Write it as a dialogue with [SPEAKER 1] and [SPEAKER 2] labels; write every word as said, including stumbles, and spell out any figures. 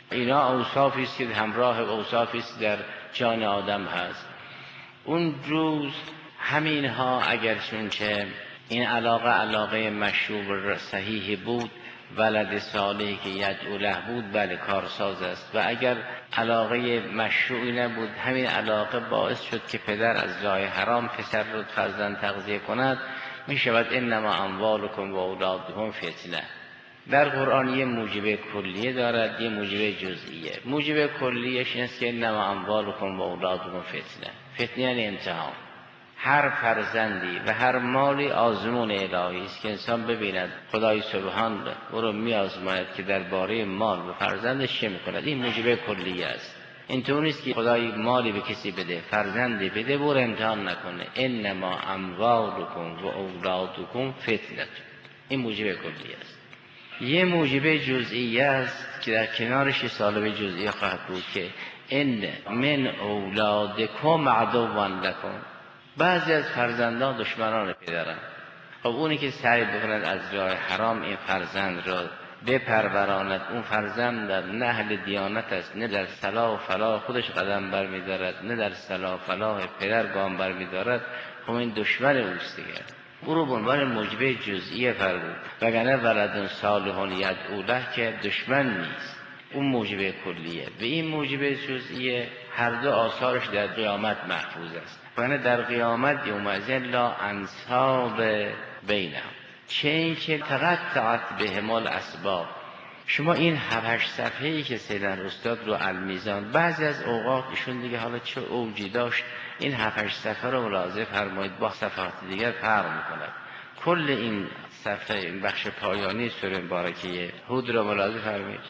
[SPEAKER 1] اینا اوصافی است که همراه اوصافی است در جان آدم هست. اون روز همینها اگرچون چه این علاقه علاقه مشروع صحیح بود، ولد صالحی که یدعو له بود، بله کارساز است. و اگر علاقه مشروعی نبود، همین علاقه باعث شد که پدر از راه حرام پسر رو فرزند تغذیه کند، می شود انما اموالکم و اولادکم فتنه. در قرآن یه موجب کلیه دارد، یه موجب جزئیه. موجب کلیهش این است که انما اموالکم و اولادکم فتنه. فتنه یعنی امتحان. هر فرزندی و هر مالی آزمون الهی است که انسان ببیند خدای سبحان او رو می‌آزماید که درباره مال و فرزندش چه می‌کند. این موجب کلیه است. اینطور نیست که خدای مالی به کسی بده، فرزندی بده، او رو امتحان نکنه. انما اموالکم و اولادکم فتنه. این موجب کلیه است. یه موجب جزئیه است که در کنارش یه سالب جزئیه خواهد بود که ان من اولادکم عدوا لکم. بعضی از فرزندان دشمنان پدرند. خب اونی که سعی بکند از راه حرام این فرزند را بپروراند، اون فرزند در نه اهل دیانت است، نه در صلاح و فلاح خودش قدم برمی‌دارد، نه در صلاح و فلاح پدر گام برمی‌دارد، خب این دشمن اوست دیگر. او رو به عنوان موجب جزئیه فرمود، وگرنه ولد صالح یدعو له که دشمن نیست، اون موجب کلیه. و این موجب جزئیه هر دو آثارش در قیامت محفوظ است. وگرنه در قیامت یومئذ لا انساب بینهم، چه این که تقطعت بهم الاسباب. شما این هفت صفحه‌ای که سیدن استاد رو المیزان، بعضی از اوقات ایشون دیگه حالا چه اوجی داشت، این هفت صفحه رو ملاحظه فرمایید با صفحات دیگر فرق می‌کند. کل این صفحه، این بخش پایانی سوره مبارکه هود رو ملاحظه فرمایید.